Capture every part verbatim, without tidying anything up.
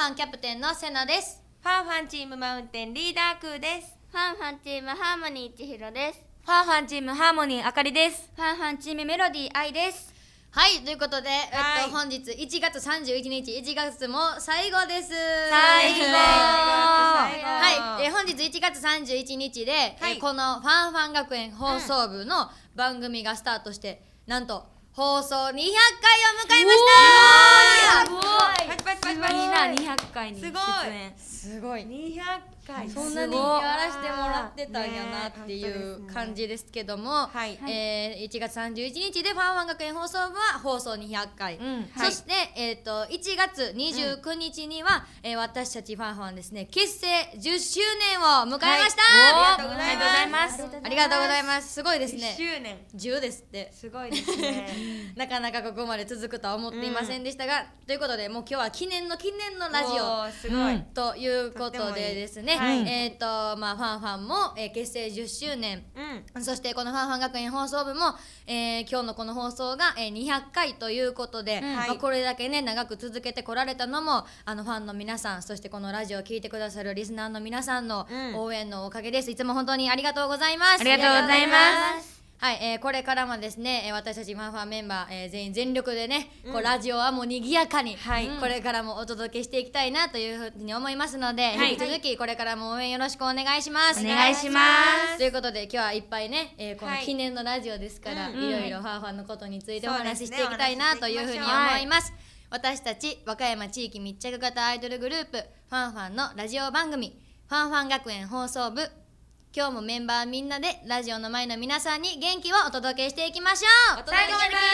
ァンキャプテンのセナです。 ファンファンチームマウンテンリーダークーです。 ファンファンチームハーモニー千尋です。 ファンファンチームハーモニーあかりです。 ファンファンチームメロディー愛です。 はい、ということで、 はいえっと、本日いちがつさんじゅういちにち、いちがつも最後です。 最後はい、えー、本日いちがつさんじゅういちにちで、 はいえーこのファンファン学園放送部の番組がスタートして、なんと放送にひゃっかいを迎えました。 すごい。パチパチパチパチ。 みんなにひゃっかいに出すごい演。 すごい。 にひゃっかい。 そんなにやらせてもらってたんやなっていう感じですけども、 はいえーいちがつさんじゅういちにちでファンファン学園放送部は放送にひゃっかい、 うんそして、えー、といちがつにじゅうくにちには、えー私たちファンファンですね、結成じゅっしゅうねんを迎えました、 ありがとうごありがとうございます。 ありがとうございます。すごいですいっね、 しゅうねん。 じゅうですって。 すごいですね。 なかなかここまで続くとは思っていませんでしたが、ということでもう今日は記念の記念のラジオおーすごい。 ということでですね、 とってもいいえっ、とまあファンファンも、えー結成じゅっしゅうねん、 うん。 そしてこのファンファン学園放送部も、えー今日のこの放送が、えーにひゃっかいということで、まあ、 はいこれだけね長く続けてこられたのもあのファンの皆さん、そしてこのラジオを聞いてくださるリスナーの皆さんのうん応援のおかげです。いつも本当にありがとうございます。 ありがとうございます。 はい、えーこれからもですね、えー私たちファンファンメンバー、えー全員全力でね、 うんこうラジオはもう賑やかに、 はいこれからもお届けしていきたいなというふうに思いますので、 はい引き続きこれからも応援よろしくお願いします。 お願いしますということで今日はいっぱいね、えーこのはい記念のラジオですから、 うんいろいろファンファンのことについておそうですね話ししていきたいなというふうにお話ししていきましょう思います。私たち和歌山地域密着型アイドルグループファンファンのラジオ番組ファンファン学園放送部、今日もメンバーみんなでラジオの前の皆さんに元気をお届けしていきましょう。 最後まで聞いてね。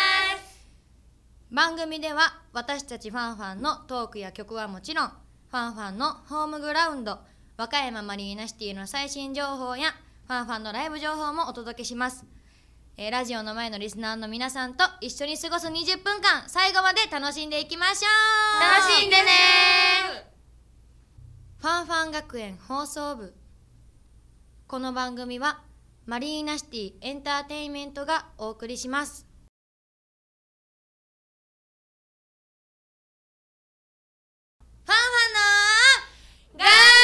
番組では私たちファンファンのトークや曲はもちろん、ファンファンのホームグラウンド和歌山マリーナシティの最新情報やファンファンのライブ情報もお届けします。えーラジオの前のリスナーの皆さんと一緒に過ごすにじゅっぷんかん、最後まで楽しんでいきましょう。 楽しんでねファンファン学園放送部。この番組はマリーナシティエンターテインメントがお送りします。ファンファンの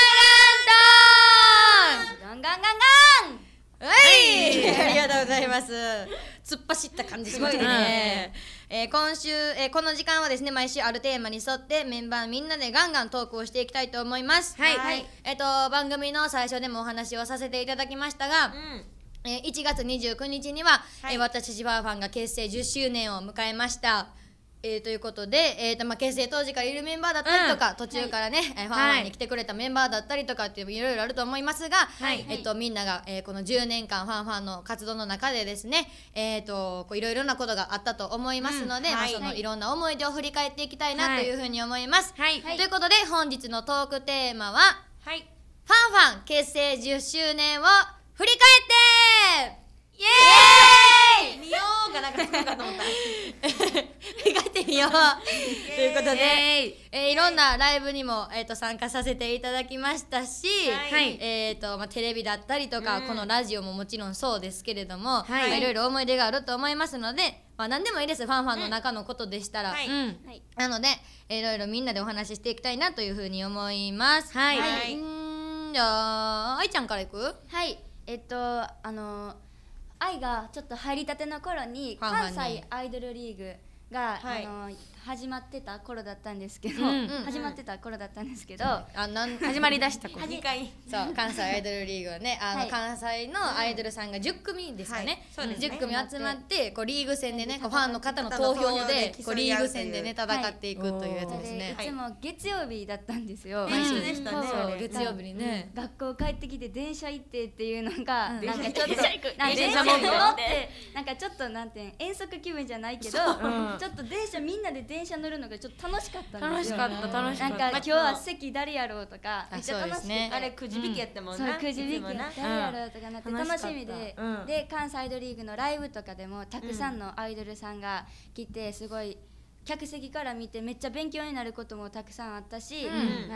ガンガントーン、 ガンガンガンガン。 はいありがとうございます。突っ走った感じしましたね。えー今週、えーこの時間はですね、毎週あるテーマに沿ってメンバーみんなでガンガントークをしていきたいと思います。 はいはいえっ、と番組の最初でもお話をさせていただきましたが、 うん。 えーいちがつにじゅうくにちには、 はいえー私たちファンファンが結成じゅっしゅうねんを迎えました。えーということで、えーとまあ、結成当時からいるメンバーだったりとか、途中からね、えーファンファンに来てくれたメンバーだったりとかっていういろいろあると思いますが、 はいえーとみんなが、えーこのじゅうねんかんファンファンの活動の中でですね、えーとこういろいろなことがあったと思いますので、まあ、 うんはいそのいろんな思い出を振り返っていきたいなというふうに思います。 はいということで本日のトークテーマははい。 ファンファン結成じゅっしゅうねんを振り返ってイエーイ見ようがなんか作るかと思った。 振り返ってみようということで、 ええーいろんなライブにも、えー、と参加させていただきましたし、 はいえーとまあ、テレビだったりとか、 うんこのラジオももちろんそうですけれども、 はいまあいろいろ思い出があると思いますので、まあ、何でもいいです、ファンファンの中のことでしたら、 はいうんはい。 なので、えーいろいろみんなでお話ししていきたいなというふうに思います。 はいはいうーんじゃあ愛ちゃんからいく？ はい。えっとあの愛がちょっと入りたての頃にファンファン関に西アイドルリーグが、 はいあの始まってた頃だったんですけど、 うん始まってた頃だったんですけど、 あなん始まりだした頃にかい。 そう関西アイドルリーグはね、あの、 はい関西のアイドルさんがじゅっくみですかね、 はいそうですねじゅっくみ集まってこうリーグ戦でね、こうフ戦ァンの方の投票でこうリーグ戦でね競戦っていくというやつですね。 でいつも月曜日だったんですよ。 毎週でしたねそうあれ月曜日にね、 学校帰ってきて電車行ってっていうのが、 うんなんかちょっと電車行くなんか電車電車に乗って乗ってなんかちょっとなんてん遠足気分じゃないけど、 うんちょっと電車みんなで電車乗るのがちょっと楽しかったんですよ。 楽しかった楽しかなんったか今日は席誰やろうとかあめっちゃ楽しくて、 そうですねあれくじ引きやったもんそうな。 くじ引きいつもな誰やろうとかなってうん楽しみで、 うんで関西アイドルリーグのライブとかでもたくさんのアイドルさんが来てすごい客席から見てめっちゃ勉強になることもたくさんあったし、 うんまあ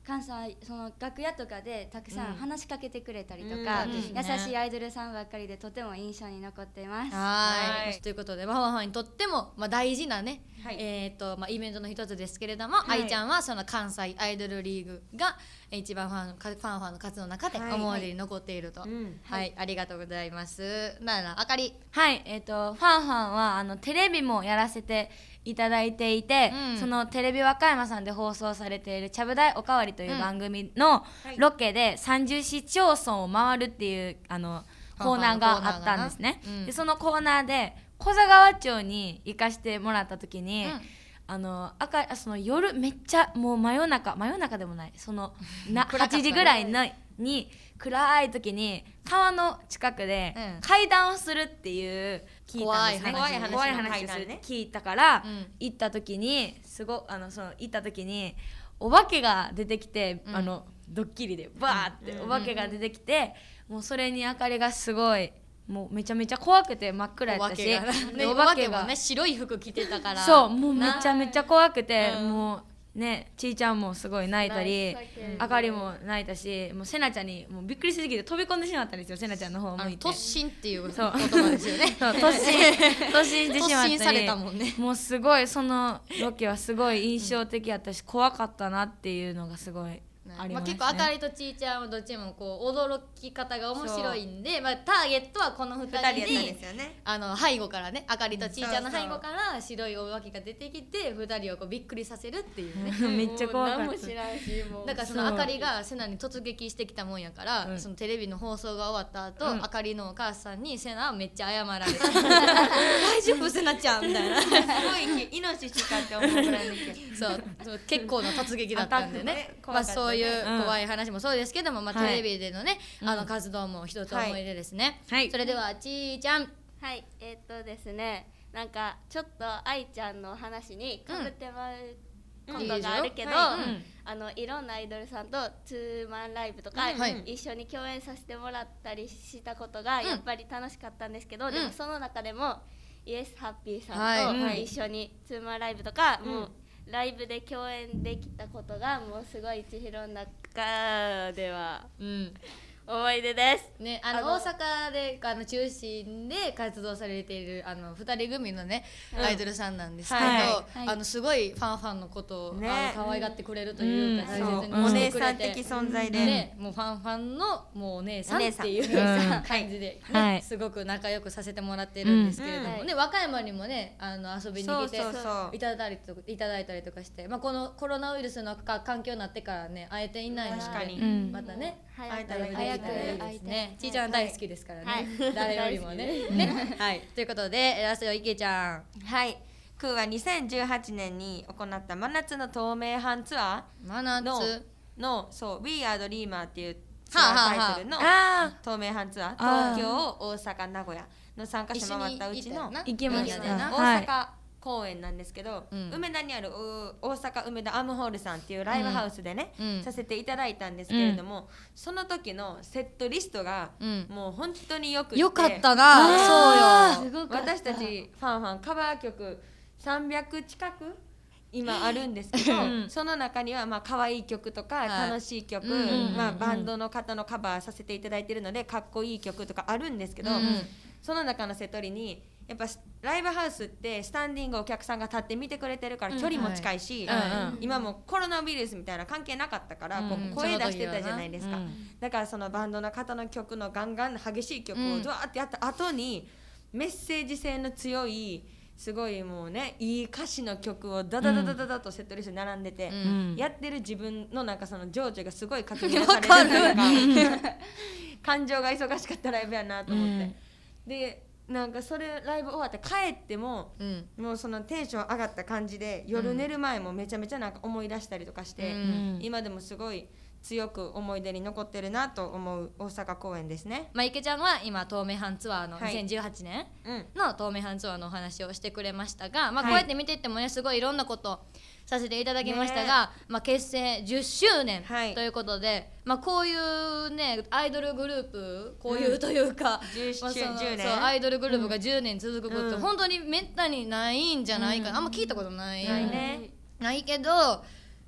関西その楽屋とかでたくさん話しかけてくれたりとか、 うん優うんねしいアイドルさんばっかりでとても印象に残っています。 はいはいということで、まあ、ファンファンにとっても、まあ、大事なね、 はいえーとまあ、イベントの一つですけれども、 はい愛ちゃんはその関西アイドルリーグがえー一番ファンかファンファンの活動の中ではい思い出に残っていると、はいうんありがとうございますならあかりはい、えっ、とファンファンはあのテレビもやらせていただいていて、 うんそのテレビ和歌山さんで放送されている「ちゃぶ台おかわり」という番組のいロケでさんじゅう市町村を回るっていうあのコーナーがあったんですね。 ファンファンのコーナーがなうんでそのコーナーで古座川町に行かしてもらった時に、 うんあの赤あその夜めっちゃもう真夜中真夜中でもないそのな暗かったはちじぐらいのに暗い時に川の近くでうん階段をするっていう聞いたんですね怖い話怖いの話をする階段ね聞いたから、 うん行った時にすごあのその行った時にお化けが出てきて、 うんあのドッキリでバーってうんお化けが出てきて、もうそれにあかりがすごいもうめちゃめちゃ怖くて真っ暗やったしお化けがねでお化けもね白い服着てたからそうもうめちゃめちゃ怖くて、 うんもうねちーちゃんもすごい泣いたり泣いてあかりも泣いたしもうせなちゃんにもうびっくりしすぎて飛び込んでしまったんですよせなちゃんの方をあの向いて突進っていう言そう葉ですよねそう突進突進してしまったり突進されたもんねもうすごいそのロケはすごい印象的やったし、怖かったなっていうのがすごいありまあ、 ますね、 結構あかりとちーちゃんはどっちもこう驚き方が面白いんで、まあ、ターゲットはこのふたり二人やったんにですよね。 あの背後からねあかりとちーちゃんのそうそう背後から白いお化けが出てきてふたりをこうびっくりさせるっていうねめっちゃ怖かったもう何も知らんしもうだからそのあかりがセナに突撃してきたもんやから、 うんそのテレビの放送が終わった後、 うんあかりのお母さんにセナはめっちゃ謝られて大丈夫セナちゃんみたいなすごいイノシシかって思うぐらいの勢い。 そうそう結構な突撃だったんでねアタックねまあ、そういううん怖い話もそうですけども、まあ、 はいテレビでのね、あの活動も一つ思い出ですね、 はいそれではちーちゃんはいえー、っとですねなんかちょっと愛ちゃんの話にかぶってまうことがあるけど、 うんはいうんあのいろんなアイドルさんとツーマンライブとか、 うんはい一緒に共演させてもらったりしたことがうんやっぱり楽しかったんですけど、 んでもその中でもイエスハッピーさはいんとはい一緒にツーマンライブとか、 うんもうライブで共演できたことがもうすごい千尋の中ではうん思い出です。 ね、あのあの大阪であの中心で活動されているあのふたり組のね、 うんアイドルさんなんですけど、 はいはいあのすごいファンファンのことを、 ねあの可愛がってくれるというか、 うん大そう切にお姉してくれてさん的存在で。 ね、もうファンファンのもうお姉さんっていうお姉さん感じで、 はいね、すごく仲良くさせてもらってるんですけれども、 うんね和歌山にもねあの遊びに来てそうそうそういただいたりといただいたりとかして、まあ、このコロナウイルスのか環境になってからね会えていないので確かにうんまたね早会えたらライブできたらいいです早くね。ちーちゃん大好きですからね、 はい誰よりもね。ねはい、ということでラストいけちゃんはい。クーはにせんじゅうはちねんに行った真夏の透明版ツア真夏のーのそう We Are Dreamer っていうツアはあはあータイトルのあ透明版ツアー、 あー東京、大阪、名古屋の参加者回ったうちのな行きましたみんなでなはい大阪公演なんですけど、 うん梅田にあるう大阪梅田アムホールさんっていうライブハウスでね、 うんさせていただいたんですけれども、その時のセットリストがうんもう本当によくて、 よかったなそうよすごかった私たちファンファンカバー曲さんびゃく近く今あるんですけど、 うんその中にはまあ可愛い曲とかはい楽しい曲、 うんまあ、バンドの方のカバーさせていただいてるのでかっこいい曲とかあるんですけど、 うんその中のセトリにやっぱライブハウスってスタンディングお客さんが立って見てくれてるから距離も近いし、 はいうんうん今もコロナウイルスみたいな関係なかったから、 うんこう声出してたじゃないですか、 うんだからそのバンドの方の曲のガンガン激しい曲をドワーってやった後に、メッセージ性の強いすごいもうねいい歌詞の曲をダダダダダダとセットリストに並んでて、 うんやってる自分のなんかその情緒がすごい確認されるというか感情が忙しかったライブやなと思って、でなんかそれライブ終わって帰ってもうんもうそのテンション上がった感じで夜寝る前もめちゃめちゃなんか思い出したりとかして、 うん今でもすごい強く思い出に残ってるなと思う大阪公演ですね。 まあ、池ちゃんは今東名阪ツアーのはいにせんじゅうはちねんうんの東名阪ツアーのお話をしてくれましたが、まあ、 はいこうやって見ていってもねすごいいろんなことさせていただきましたが、まあ、結成じゅっしゅうねはいんということで、まあ、こういうねアイドルグループこういうというか、 じゅうまあそのじゅうねんそうアイドルグループがじゅうねん続くことってうん本当にめったにないんじゃないかな、あんま聞いたことない、 ないねないけど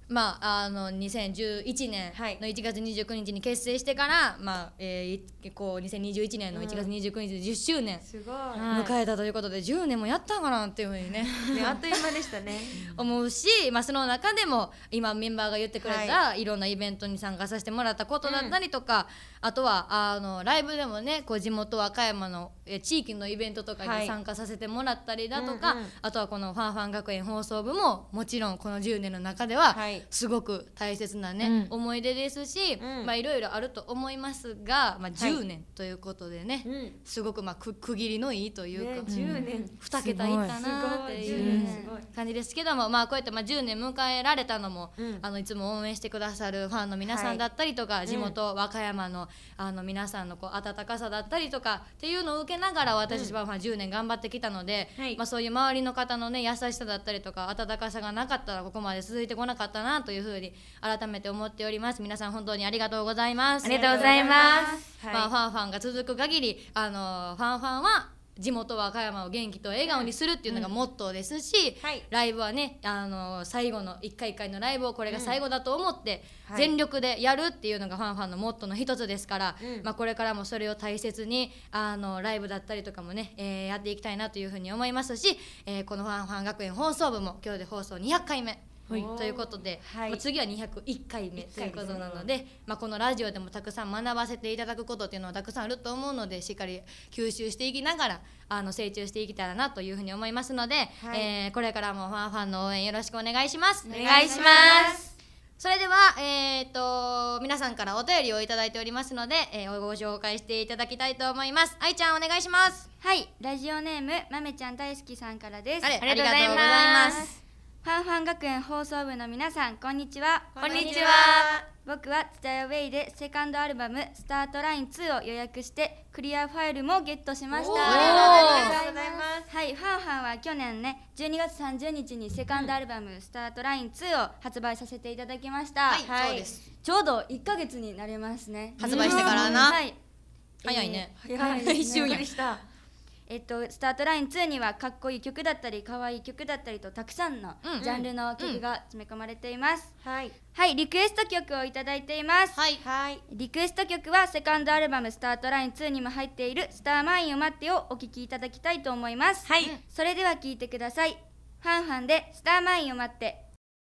まあ、あのにせんじゅういちねんのいちがつにじゅうくにちに結成してから、まあえー、こうにせんにじゅういちねんのいちがつにじゅうくにちでじゅっしゅうねんすごい、 迎えたということで、じゅうねんもやったんかなっていうふうにねね、あっという間でしたね思うし、まあ、その中でも今メンバーが言ってくれた、はい、いろんなイベントに参加させてもらったことだったりとか、うん、あとはあのライブでもねこう地元和歌山のえ地域のイベントとかに参加させてもらったりだとか、はい、うんうん、あとはこのファンファン学園放送部ももちろんこのじゅうねんの中ではすごく大切なね、うん、思い出ですし、うん、まあいろいろあると思いますが、まあ、じゅうねんということでね、はい、すごくまあく区切りのいいというか、ね、 じゅうねんに桁いったなっていう感じですけども、まあこうやってまあじゅうねん迎えられたのも、うん、あのいつも応援してくださるファンの皆さんだったりとか、はい、地元和歌山の、あの皆さんのこう温かさだったりとかっていうのを受けながら私たちはまあじゅうねん頑張ってきたので、うん、まあ、そういう周りの方のね優しさだったりとか温かさがなかったらここまで続いてこなかったなというふうに改めて思っております。皆さん本当にありがとうございます。 ありがとうございます。 まあ、ファンファンが続く限りあのファンファンは地元和歌山を元気と笑顔にするっていうのがモットーですし、うん、はい、ライブはねあの最後のいっかいいっかいのライブをこれが最後だと思って全力でやるっていうのがファンファンのモットーの一つですから、うん、まあ、これからもそれを大切にあのライブだったりとかもね、えー、やっていきたいなというふうに思いますし、えー、このファンファン学園放送部も今日で放送にひゃっかいめということで、はい、次はにひゃくいっかいめということなので、ね、まあ、このラジオでもたくさん学ばせていただくことっていうのはたくさんあると思うので、しっかり吸収していきながらあの成長していけたらなというふうに思いますので、はい、えー、これからもファンファンの応援よろしくお願いします。 お願いします。 それでは、えー、と皆さんからお便りをいただいておりますので、えー、ご紹介していただきたいと思います。あいちゃんお願いします。 はい、ラジオネームまめちゃん大好きさんからです。 あれ、ありがとうございます。 ファンファン学園放送部の皆さんこんにちは。 こんにちは。 僕はツタヤウェイでセカンドアルバムスタートラインツーを予約してクリアファイルもゲットしました。 ありがとうございます。 はい、ファンファンは去年ねじゅうにがつさんじゅうにちにセカンドアルバム、うん、スタートラインツーを発売させていただきました。 はい、はい、そうです。 ちょうどいっかげつになりますね、 発売してからな、はい、早いね、 えー、早いですね一瞬やえっと、スタートラインツーにはかっこいい曲だったり可愛い曲だったりとたくさんのジャンルの曲が詰め込まれています、うんうん、はい、はい、リクエスト曲をいただいています。 はい、はい、 リクエスト曲はセカンドアルバムスタートラインツーにも入っているスターマインを待ってをお聴きいただきたいと思います。 はい、 それでは聴いてください。ファンファンでスターマインを待って。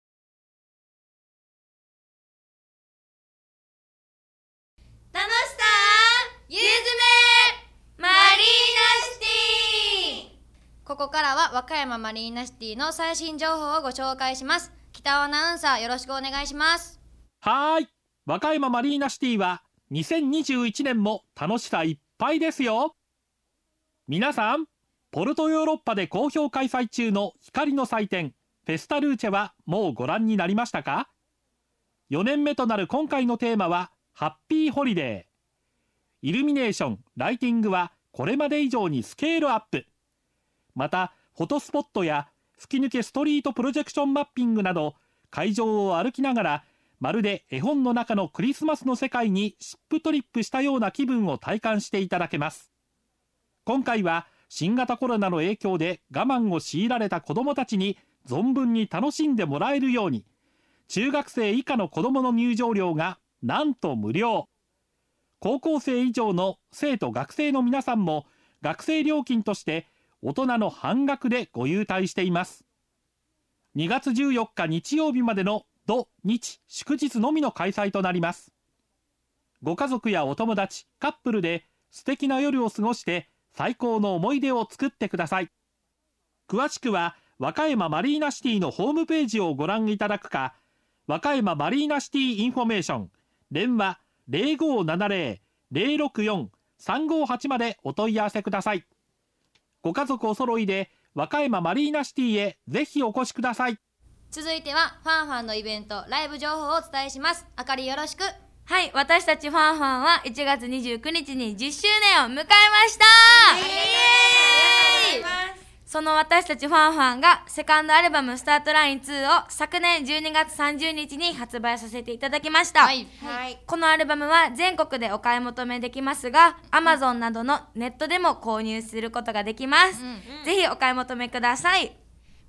楽しさゆずめマリーナシティ。ここからは和歌山マリーナシティの最新情報をご紹介します。北尾アナウンサーよろしくお願いします。 はーい、和歌山マリーナシティはにせんにじゅういちねんも楽しさいっぱいですよ。皆さん、ポルトヨーロッパで好評開催中の光の祭典フェスタルーチェはもうご覧になりましたか？よねんめとなる今回のテーマはハッピーホリデー。イルミネーション、ライティングはこれまで以上にスケールアップ。またフォトスポットや吹き抜けストリートプロジェクションマッピングなど会場を歩きながらまるで絵本の中のクリスマスの世界にシップトリップしたような気分を体感していただけます。今回は新型コロナの影響で我慢を強いられた子どもたちに存分に楽しんでもらえるように、中学生以下の子どもの入場料がなんと無料。高校生以上の生徒学生の皆さんも学生料金として大人の半額でご優待しています。にがつじゅうよっか日曜日までの土日祝日のみの開催となります。ご家族やお友達、カップルで素敵な夜を過ごして最高の思い出を作ってください。詳しくは和歌山マリーナシティのホームページをご覧いただくか、和歌山マリーナシティインフォメーション電話 ゼロごーななゼロ ゼロろくよん さんごーはち までお問い合わせください。ご家族お揃いで和歌山マリーナシティへぜひお越しください。 続いてはファンファンのイベントライブ情報をお伝えします。あかりよろしく。 はい、私たちファンファンはいちがつにじゅうくにちにじゅっしゅうねんを迎えました。イエーイ。その私たちファンファンがセカンドアルバムスタートラインツーを昨年じゅうにがつさんじゅうにちに発売させていただきました、はいはい、このアルバムは全国でお買い求めできますが、うん、Amazon などのネットでも購入することができます、うんうん、ぜひお買い求めください。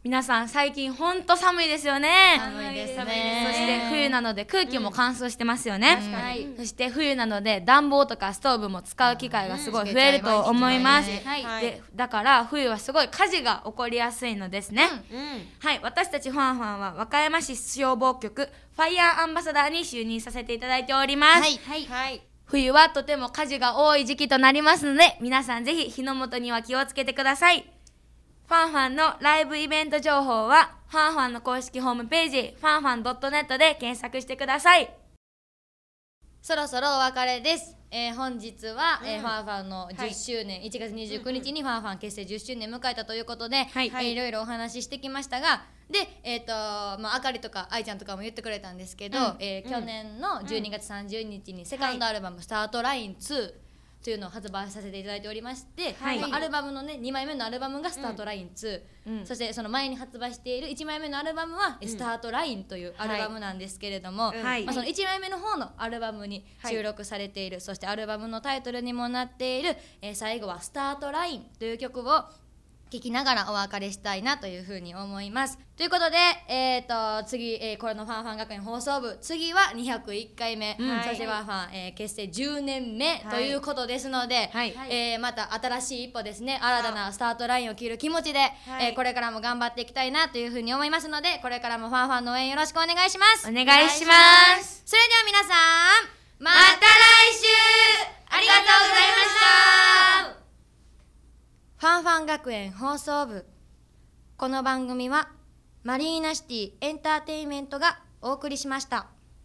皆さん最近ほんと寒いですよね。 寒いですそね。 して冬なので空気も乾燥してますよね、 うんはい。 そして冬なので暖房とかストーブも使う機会がすごい増えると思います、 うんはい。 はいでだから冬はすごい火事が起こりやすいのですね、 うんはい、私たちファンファンは和歌山市消防局ファイヤーアンバサダーに就任させていただいております、 はいはい。 はい冬はとても火事が多い時期となりますので皆さんぜひ火の元には気をつけてください。ファンファンのライブイベント情報はファンファンの公式ホームページファンファン ドットネット で検索してください。 そろそろお別れです。えー本日は、えーうんファンファンのじゅっしゅうねん、いちがつにじゅうくにちにファンファン結成じゅっしゅうねん迎えたということで、 はいえーいろいろお話ししてきましたが、で、えっ、とまああかりとか愛ちゃんとかも言ってくれたんですけど、 うんえー去年のじゅうにがつさんじゅうにちにセカンドアルバム、スタートラインツーというのを発売させていただいておりまして、 はいまあアルバムのねにまいめのアルバムがスタートラインツー、 うんそしてその前に発売しているいちまいめのアルバムは、スタートラインというアルバムなんですけれども、 はいまあ、そのいちまいめの方のアルバムに収録されている、そしてアルバムのタイトルにもなっている、えー最後は「スタートライン」という曲を聴きながらお別れしたいなというふうに思います。ということで、えー、と次、えーこれのファンファン学園放送部次はにひゃくいっかいめ、 うんそしてファンファン、えー結成じゅうねんめということですので、 はいえーまた新しい一歩ですね、新たなスタートラインを切る気持ちで、えーこれからも頑張っていきたいなというふうに思いますので、これからもファンファンの応援よろしくお願いします。 お願いします。 それでは皆さんまた来週ありがとうございました。ファンファン学園放送部、この番組はマリーナシティエンターテインメントがお送りしました。